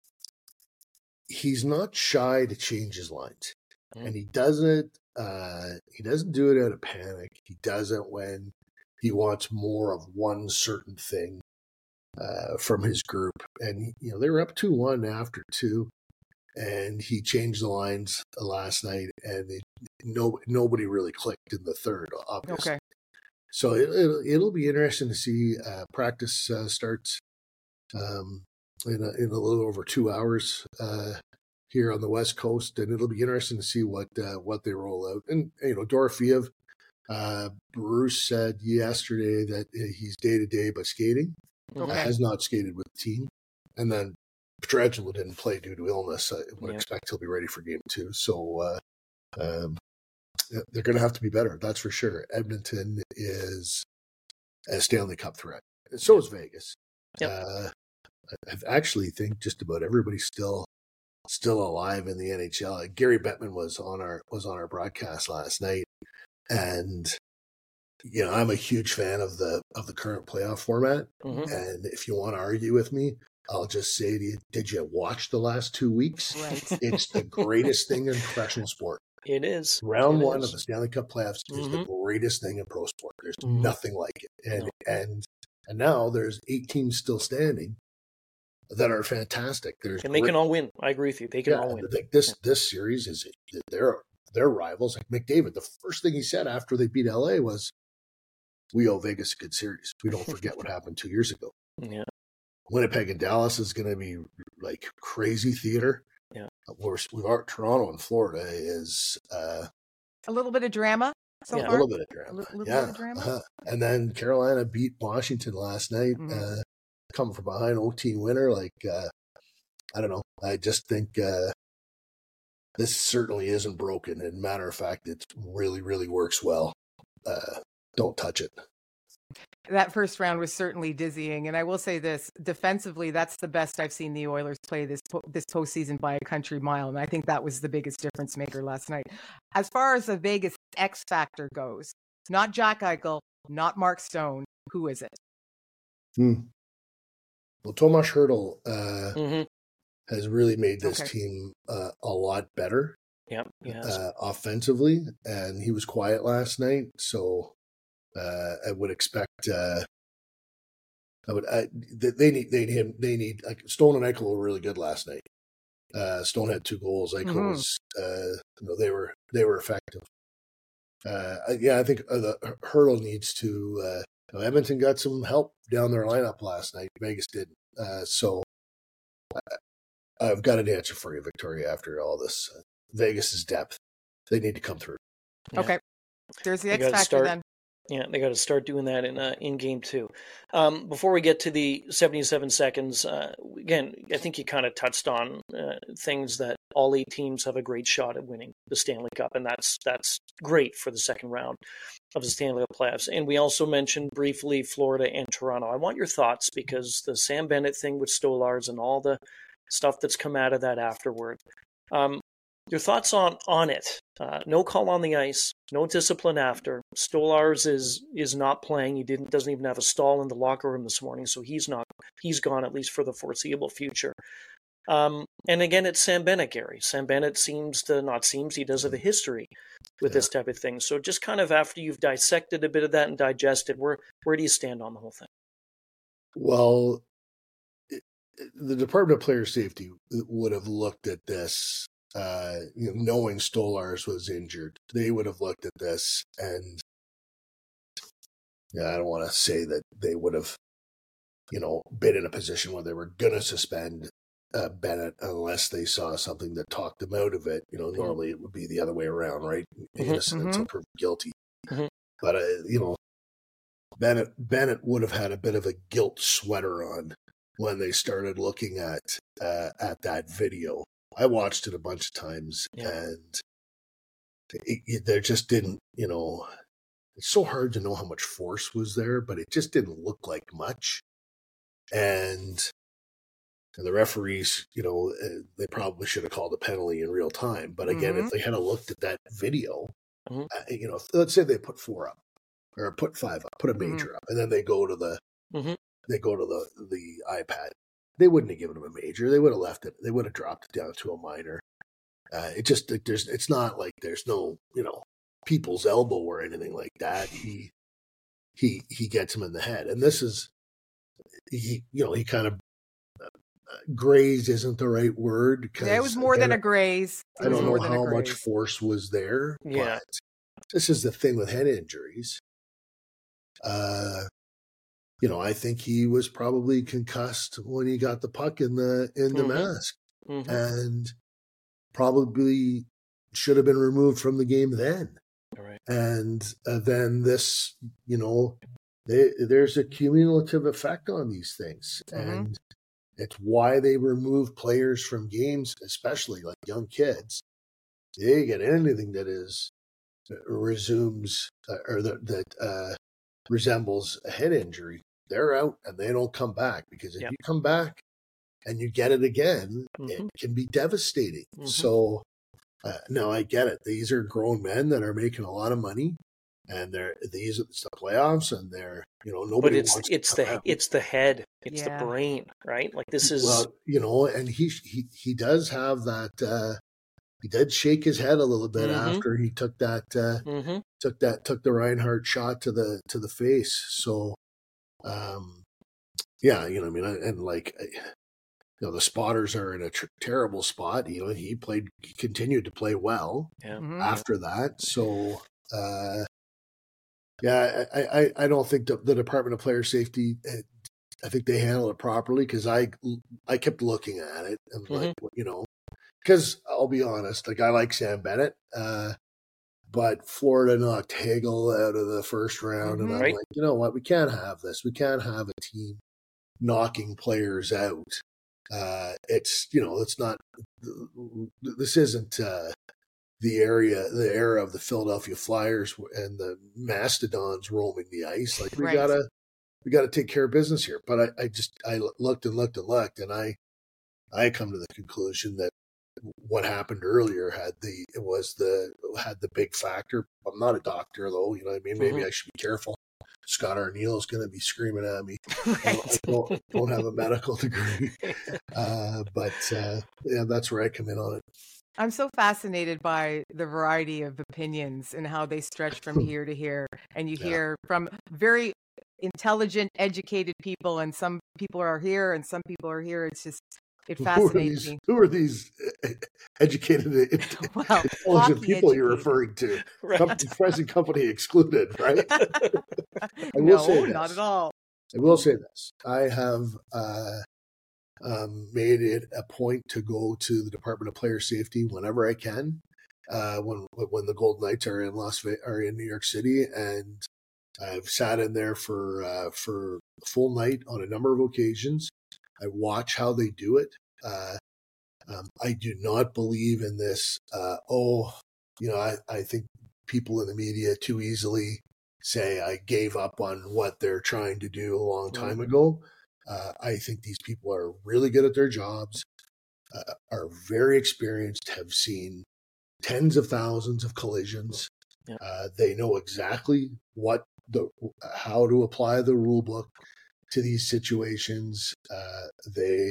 he's not shy to change his lines, Mhm. and he doesn't. Uh, he doesn't do it out of panic. He does it when he wants more of one certain thing uh, from his group. And, you know, they were up two one after two, and he changed the lines last night, and it, no, nobody really clicked in the third, obviously. Okay. So it, it'll, it'll be interesting to see. Uh, practice uh, starts um, in, a, in a little over two hours uh, here on the West Coast, and it'll be interesting to see what uh, what they roll out. And, you know, Dorofeev, Uh, Bruce said yesterday that he's day to day by skating. Okay. Uh, has not skated with the team, and then Pietrangelo didn't play due to illness. I would Yeah. expect he'll be ready for game two. So uh, um, they're going to have to be better. That's for sure. Edmonton is a Stanley Cup threat. And so is Vegas. Yep. Uh, I I actually think just about everybody's still still alive in the N H L. Gary Bettman was on our was on our broadcast last night, and you know I'm a huge fan of the of the current playoff format. Mhm. And if you want to argue with me, I'll just say to you: did you watch the last two weeks? Right. It's the greatest thing in professional sport. It is. Round It one is. of the Stanley Cup playoffs is the Mhm. greatest thing in pro sport. There's Mhm. nothing like it, and No. and and now there's eight teams still standing that are fantastic. There's And they great- can all win. I agree with you. They can yeah, all win. like this this series is they're they're rivals. Like McDavid, the first thing he said after they beat L A was, "We owe Vegas a good series. We don't forget what happened two years ago." Yeah. Winnipeg and Dallas is going to be like crazy theater. Yeah. We're, we've got Toronto and Florida is uh, A little bit of drama so Yeah. a far. little bit of drama. A li- little yeah. bit of drama? Uh-huh. And then Carolina beat Washington last night. Mhm. Uh, coming from behind, O T winner. Like, uh, I don't know. I just think uh, this certainly isn't broken. And matter of fact, it really, really works well. Uh, don't touch it. That first round was certainly dizzying, and I will say this: defensively, that's the best I've seen the Oilers play this po- this postseason by a country mile, and I think that was the biggest difference maker last night. As far as the Vegas X factor goes, not Jack Eichel, not Mark Stone. Who is it? Hmm. Well, Tomas Hertl uh, hmm has really made this Okay. team uh, a lot better Yeah. Yes. uh, offensively, and he was quiet last night. So uh, I would expect. Uh, I would. I, they they need. They need him. They need. Like Stone and Eichel were really good last night. Uh, Stone had two goals. Eichel Mhm. was. Uh, you know, they were. They were effective. Uh, I- yeah, I think uh, the Hurdle needs to. Uh, you know, Edmonton got some help down their lineup last night. Vegas didn't. Uh, so I, I've got an answer for you, Victoria. After all this, uh, Vegas's depth. They need to come through. Yeah. Okay, there's the You X gotta factor start- then. Yeah, they got to start doing that in uh, in game two. Um, before we get to the seventy-seven seconds, uh, again, I think you kind of touched on uh, things that all eight teams have a great shot at winning the Stanley Cup, and that's that's great for the second round of the Stanley Cup playoffs. And we also mentioned briefly Florida and Toronto. I want your thoughts because the Sam Bennett thing with Stolars and all the stuff that's come out of that afterward. Um, Your thoughts on on it? Uh, no call on the ice, no discipline after. Stolars is is not playing. He didn't doesn't even have a stall in the locker room this morning, so he's not he's gone at least for the foreseeable future. Um, and again, it's Sam Bennett, Gary. Sam Bennett seems to not seems he does have a history with this type of thing. So just kind of after you've dissected a bit of that and digested, where where do you stand on the whole thing? Well, it, the Department of Player Safety would have looked at this, uh, you know, knowing Stolars was injured. They would have looked at this, and yeah, I don't want to say that they would have, you know, been in a position where they were going to suspend uh, Bennett unless they saw something that talked them out of it. You know, normally it would be the other way around, right? Innocent until proven guilty. Mhm. But uh, you know, Bennett Bennett would have had a bit of a guilt sweater on when they started looking at uh, at that video. I watched it a bunch of times, Yeah. and it, it, there just didn't, you know, it's so hard to know how much force was there, but it just didn't look like much. And, and the referees, you know, uh, they probably should have called a penalty in real time. But again, Mhm. if they had a looked at that video, Mhm. uh, you know, if- let's say they put four up or put five up, put a Mhm. major up, and then they go to the Mhm. they go to the the iPad. They wouldn't have given him a major. They would have left it. They would have dropped it down to a minor. Uh, it just it, there's it's not like there's no, you know, people's elbow or anything like that. He he he gets him in the head, and this is he you know he kind of uh, grazed isn't the right word. Yeah, it was more than a graze. It I was don't know more than a how much graze. force was there. Yeah. But this is the thing with head injuries. Uh, you know, I think he was probably concussed when he got the puck in the in the Mhm. mask, Mhm. and probably should have been removed from the game then. All right. And uh, then this, you know, they, there's a cumulative effect on these things. Mhm. And it's why they remove players from games, especially like young kids. They get anything that is resumes uh, or that, that uh, resembles a head injury, they're out and they don't come back, because if Yep. you come back and you get it again, Mhm. it can be devastating. Mhm. So uh, no, I get it. These are grown men that are making a lot of money, and they're these it's the playoffs, and they're you know But nobody it's wants it's to come the out. it's the head, it's Yeah. the brain, right? Like this is Well, you know, and he he he does have that. Uh, he did shake his head a little bit Mhm. after he took that uh, Mhm. took that took the Reinhardt shot to the to the face. So, um, yeah, you know, I mean, and like, you know, the spotters are in a tr- terrible spot. You know, he played, he continued to play well yeah. Mhm. after that. So, uh, yeah, I, I, I don't think the, the Department of Player Safety, eh, I think they handled it properly, because I, I kept looking at it and like, you know, because I'll be honest, like I like Sam Bennett, uh, but Florida knocked Hagel out of the first round, and Mhm. I'm Right. like, you know what, we can't have this. We can't have a team knocking players out. Uh, it's you know, it's not. This isn't uh, the area, the era of the Philadelphia Flyers and the Mastodons roaming the ice. Like we Right. gotta, we gotta take care of business here. But I, I just, I looked and looked and looked, and I, I come to the conclusion that what happened earlier had the it was the had the big factor. I'm not a doctor though, you know what I mean? Maybe Mhm. I should be careful. Scott Arneal is going to be screaming at me. I Right. don't, don't have a medical degree, uh, but uh, yeah, that's where I come in on it. I'm so fascinated by the variety of opinions and how they stretch from here to here. And you Yeah. hear from very intelligent, educated people, and some people are here and some people are here. It's just, it Who are fascinates these? me. Who are these uh, educated, Wow, intelligent hockey people you're educated. referring to? Right. Com- present company excluded, right? I will No, say not this. at all. I will say this. I have uh, um, made it a point to go to the Department of Player Safety whenever I can. Uh, when when the Golden Knights are in Las Vegas, are in New York City, and I've sat in there for uh, for a full night on a number of occasions. I watch how they do it. Uh, um, I do not believe in this. Uh, oh, you know, I, I think people in the media too easily say I gave up on what they're trying to do a long time ago. Uh, I think these people are really good at their jobs, uh, are very experienced, have seen tens of thousands of collisions. Yeah. Uh, they know exactly what the how to apply the rule book to these situations. Uh, they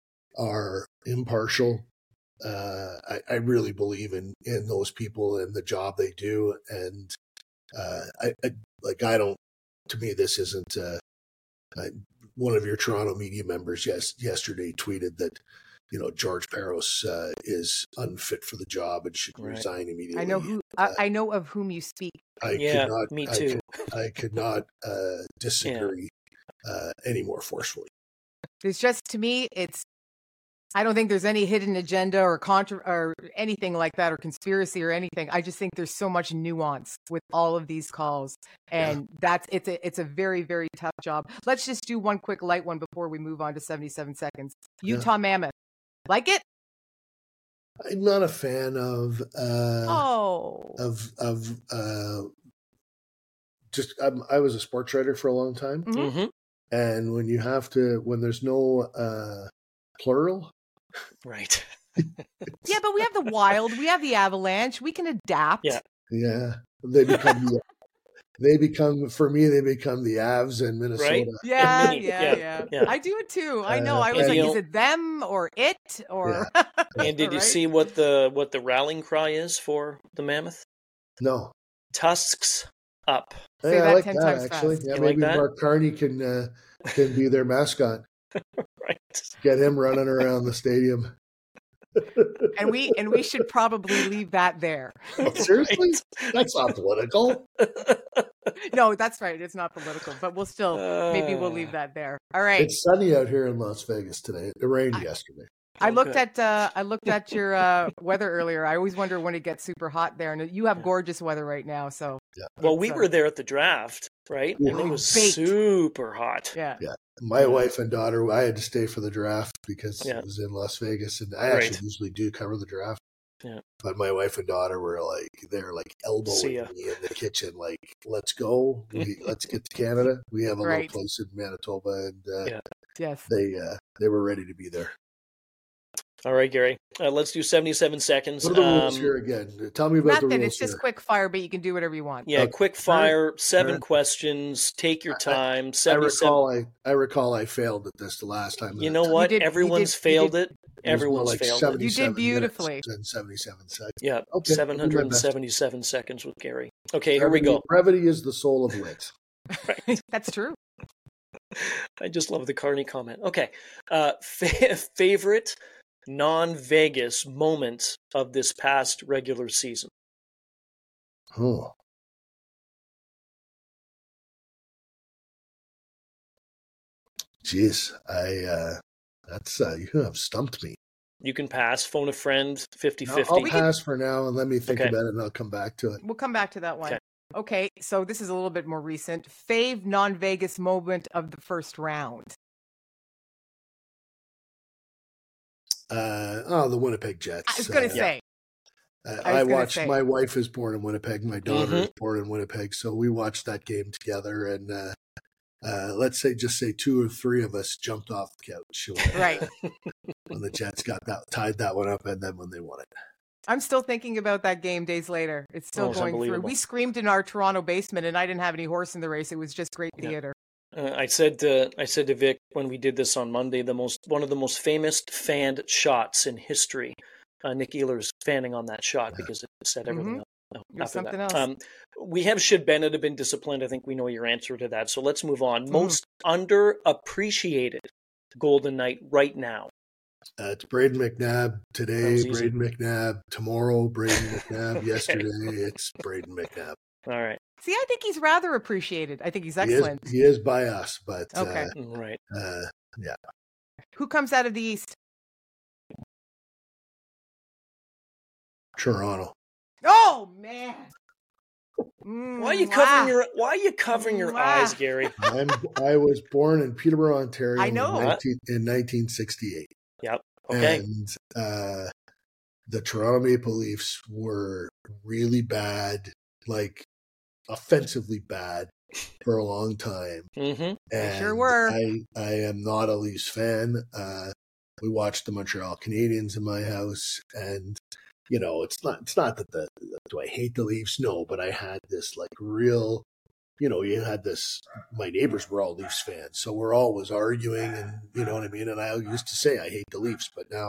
are impartial. Uh, I, I really believe in in those people and the job they do. And uh, I, I like I don't. To me, this isn't. Uh, uh, one of your Toronto media members yes yesterday tweeted that you know George Peros uh, is unfit for the job and should Right. resign immediately. I know who Uh, I, I know of whom you speak. I Yeah, could not. me I too. could, I could not uh, disagree uh, any more forcefully. It's just, to me, it's, I don't think there's any hidden agenda or contra or anything like that, or conspiracy or anything. I just think there's so much nuance with all of these calls, and that's it's a it's a very, very tough job. Let's just do one quick light one before we move on to seventy-seven seconds. Yeah. Utah Mammoth, like it? I'm not a fan of uh, Oh, of of uh, just. I'm, I was a sports writer for a long time, Mhm. hmm and when you have to, when there's no uh, plural, Right. yeah, but we have the Wild, we have the Avalanche, we can adapt. Yeah. yeah, they become the, they become for me they become the Avs in Minnesota. Right. Yeah, me, yeah, yeah, yeah, yeah. I do it too. I know. Uh, I was and like, you'll- is it them or it or? And did you Right? see what the what the rallying cry is for the Mammoth? No, Tusks up. Say Yeah, that I like ten that times actually. fast. Yeah, You like maybe that? Mark Carney can uh, can be their mascot. Right. Get him running around the stadium. And we and we should probably leave that there. Seriously, that's not political. No, that's right. It's not political, but we'll still maybe we'll leave that there. All right. It's sunny out here in Las Vegas today. It rained I- yesterday. I Oh, looked good. at uh, I looked at your uh, weather earlier. I always wonder when it gets super hot there, and you have Yeah. gorgeous weather right now. So Yeah. Well, we it's, uh, were there at the draft, right? Yeah. And it We was baked. super hot. yeah. Yeah. My Yeah. wife and daughter, I had to stay for the draft because Yeah. it was in Las Vegas, and I Right. actually usually do cover the draft. Yeah. But my wife and daughter were like, they're like See elbowing ya. me in the kitchen, like, let's go, we, let's get to Canada. We have a Right. little place in Manitoba, and uh, Yeah. Yes. they uh, they were ready to be there. All right, Gary. Uh, let's do seventy-seven seconds. What are the rules Um, here again? Tell me about the Nothing. rules It's just here. quick fire, but you can do whatever you want. Yeah, Okay. quick fire, seven Alright. questions. Take your I- time. I seventy-seven. recall I, I recall I failed at this the last time. You that- know what? did- you Everyone's did- you failed did- it. it was more Everyone's like failed it. seventy-seven You did beautifully. minutes and seventy-seven seconds. Yeah, Okay, I'll do my seven hundred seventy-seven seconds with Gary. Okay, here we Brevity- go. Brevity is the soul of wit. That's true. I just love the Carney comment. Okay, uh, fa- favorite non-Vegas moment of this past regular season. Oh. Jeez, I uh that's uh you have stumped me. You can pass. Phone a friend. No, fifty-fifty. I'll pass for now and let me think Okay. about it, and I'll come back to it. We'll come back to that one. Okay. Okay, so this is a little bit more recent. Fave non-Vegas moment of the first round. Uh oh, the Winnipeg Jets. I was going to Uh, say. uh, I was I, gonna watched. say. My wife is born in Winnipeg. My daughter Mhm. is born in Winnipeg, so we watched that game together. And uh, uh, let's say, just say, two or three of us jumped off the couch when, Right. when the Jets got that tied that one up, and then when they won it. I'm still thinking about that game days later. It's still Oh, it's going through. unbelievable. We screamed in our Toronto basement, and I didn't have any horse in the race. It was just great Yeah. theater. Uh, I said to I said to Vic when we did this on Monday, the most one of the most famous fanned shots in history. Uh, Nick Ehlers fanning on that shot Yeah. because it set everything Mhm. up. Oh, You're after something that. else. Um, we have should Bennett have been disciplined. I think we know your answer to that. So let's move on. Mhm. Most underappreciated Golden Knight right now. Uh, it's Braden McNabb That today. was easy. Braden McNabb tomorrow. Braden McNabb yesterday. It's Braden McNabb. All right, See, I think he's rather appreciated. I think he's He is, excellent. he is by us, but Okay. right. uh, uh, Who comes out of the East? Toronto. Oh, man. Mm, Why are you covering wow. your Why are you covering your Mwah. eyes, Gary? I'm, I was born in Peterborough, Ontario, I know. in, nineteen, in nineteen sixty-eight. Yep. Okay. And uh, the Toronto Maple Leafs were really bad, like offensively bad, for a long time. Mm-hmm. And sure were. I, I am not a Leafs fan. Uh, we watched the Montreal Canadiens in my house, and you know, it's not it's not that the do I hate the Leafs? No, but I had this like real, you know, you had this. My neighbors were all Leafs fans, so we're always arguing, and you know what I mean. And I used to say I hate the Leafs, but now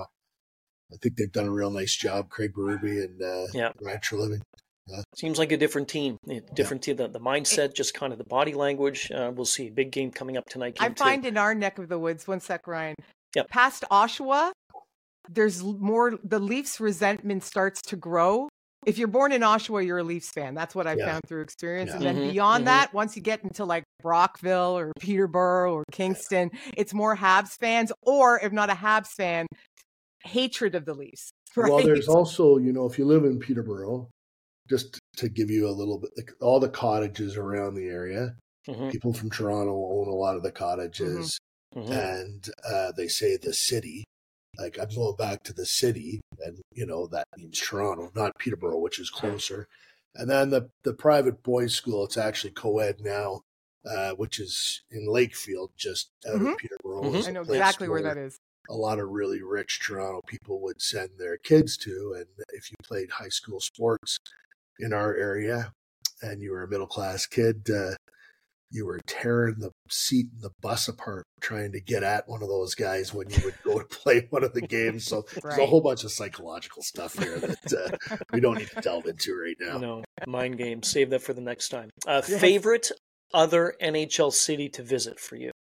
I think they've done a real nice job, Craig Berube and uh, Yeah. Rancho Living. Seems like a different team. A Different team. The, the mindset, just kind of the body language. Uh, we'll see. Big game coming up tonight. I Game two. find in our neck of the woods, one sec, Ryan, Yep. past Oshawa, there's l- more, the Leafs resentment starts to grow. If you're born in Oshawa, you're a Leafs fan. That's what I've Yeah. found through experience. Yeah. And then Mhm, beyond mhm. that, once you get into like Brockville or Peterborough or Kingston, it's more Habs fans, or if not a Habs fan, hatred of the Leafs. Right? Well, there's also, you know, if you live in Peterborough, just to give you a little bit, like all the cottages around the area, Mhm, people from Toronto own a lot of the cottages, mhm. and uh, they say the city. Like I'm going back to the city, and you know that means Toronto, not Peterborough, which is closer. And then the the private boys' school, it's actually co-ed now, uh, which is in Lakefield, just out Mhm. of Peterborough. Mhm. is I a know place exactly where that is. a lot of really rich Toronto people would send their kids to. And if you played high school sports in our area and you were a middle class kid, uh, you were tearing the seat in the bus apart trying to get at one of those guys when you would go to play one of the games. So there's a Right. whole bunch of psychological stuff here that uh, we don't need to delve into right now. No, mind games. Save that for the next time. Uh, Yes. Favorite other N H L city to visit for you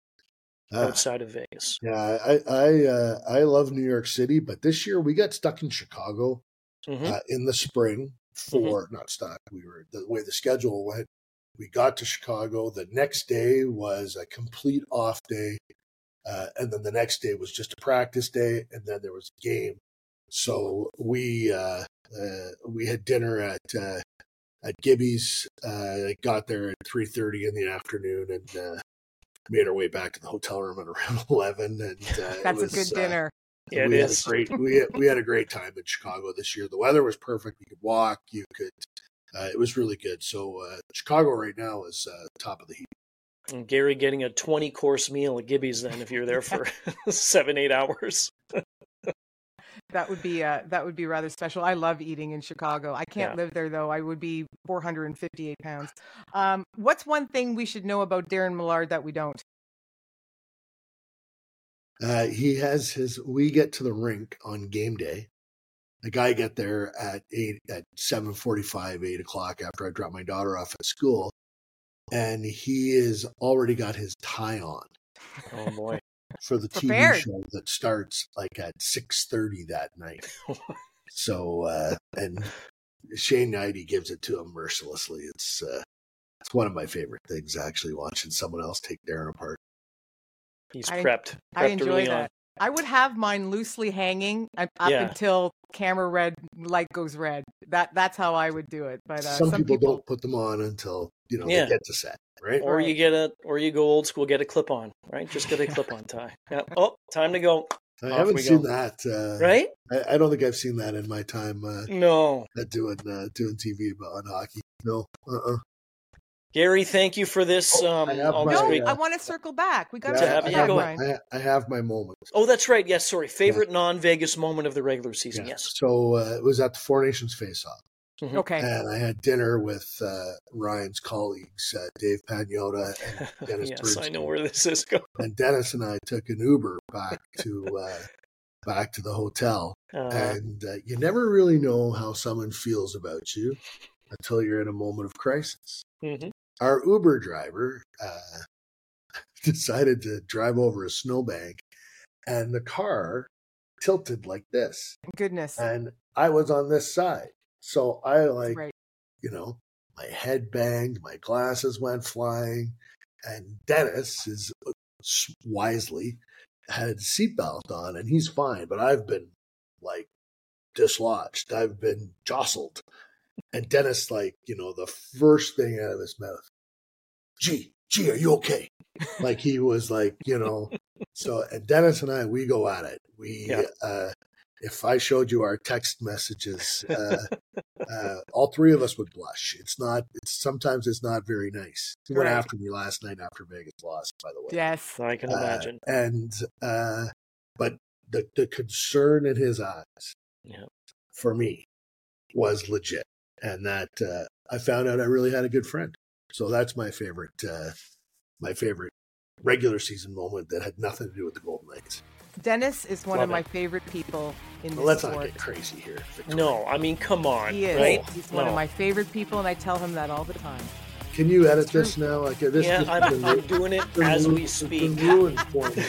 Uh, outside of Vegas? yeah, I I uh, I love New York City, but this year we got stuck in Chicago. Mhm. uh, in the spring for not stuck. We were the way the schedule went. We got to Chicago. The next day was a complete off day. Uh, and then the next day was just a practice day, and then there was a game. So we uh, uh, we had dinner at uh, at Gibby's. Uh, got there at three thirty in the afternoon, and uh, made our way back to the hotel room at around eleven. And uh, That's was, a good uh, dinner. Yeah, we it had is. a great we had, we had a great time in Chicago this year. The weather was perfect. You could walk. You could. Uh, it was really good. So uh, Chicago right now is uh, top of the heap. And Gary getting a twenty course meal at Gibby's then if you're there for seven, eight hours. That would be uh, that would be rather special. I love eating in Chicago. I can't Yeah. live there though. I would be four hundred fifty-eight pounds. Um, what's one thing we should know about Darren Millard that we don't? Uh, he has his. We get to the rink on game day. The guy get there at eight at seven forty-five, eight o'clock after I drop my daughter off at school, and he is already got his tie on Oh boy. for the Prepared. T V show that starts like at six thirty that night. So uh, and Shane Knighty gives it to him mercilessly. It's uh, it's one of my favorite things actually, watching someone else take Darren apart. He's I- prepped. I prepped enjoy early that. on. I would have mine loosely hanging up up Yeah. until camera red light goes red. That that's how I would do it. But uh, some, people, don't put them on until you know Yeah. they get to set, right? Or Right. you get a, or you go old school, get a clip on, right? Just get a clip on tie. Yeah. Oh, time to go. I Off haven't we seen go. that. Uh, Right? I, I don't think I've seen that in my time uh, No. at doing uh, doing T V on hockey. No, uh, uh Gary, thank you for this. Oh, Um, I have all my- this No, great. I want to circle back. We got To to have- circle yeah, back, go Brian. ahead. I, I have my moment. Oh, that's right. Yes, sorry. Favorite non-Vegas moment of the regular season. Yeah. Yes. So uh, it was at the Four Nations face-off, Okay. and I had dinner with uh, Ryan's colleagues, uh, Dave Pagnotta and Dennis Yes, I Bernstein. know where this is going. And Dennis and I took an Uber back to uh, back to the hotel. Uh, And uh, you never really know how someone feels about you until you're in a moment of crisis. mhm. Our Uber driver uh, decided to drive over a snowbank, and the car tilted like this. Goodness. And I was on this side. So I, like, Right. you know, my head banged, my glasses went flying, and Dennis is uh, wisely had a seatbelt on, and he's fine. But I've been like dislodged. I've been jostled. And Dennis, like, you know, the first thing out of his mouth, gee, gee, are you okay? Like he was like, you know, so, and Dennis and I, we go at it. We, Yeah. uh, if I showed you our text messages, uh, uh, all three of us would blush. It's not, it's sometimes it's not very nice. He went Right. after me last night after Vegas lost, by the way. Yes. I can Uh, imagine. and, uh, but the, the concern in his eyes Yeah. for me was legit. And that, uh, I found out I really had a good friend. So that's my favorite, uh, my favorite regular season moment that had nothing to do with the Golden Knights. Dennis is one Love of my it. favorite people in Well, this let's sport. not get crazy here. Victoria. No, I mean, come on. He is. Right? He's one No. of my favorite people, and I tell him that all the time. Can you edit It's true. this now? Like this, Yeah, this I'm, has been I'm ru- doing it been as ru- we it's speak. been ruined for me.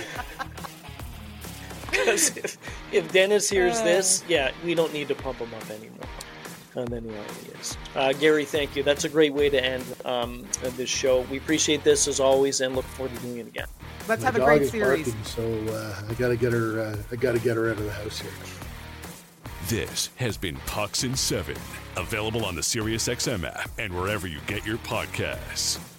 Because if, if Dennis hears Uh. this, yeah, we don't need to pump him up anymore. And then he already is. Uh, Gary, thank you. That's a great way to end um, this show. We appreciate this as always, and look forward to doing it again. Let's My have a dog great is series. barking, so uh, I gotta get her. Uh, I gotta get her out of the house here. This has been Pucks in seven, available on the SiriusXM app and wherever you get your podcasts.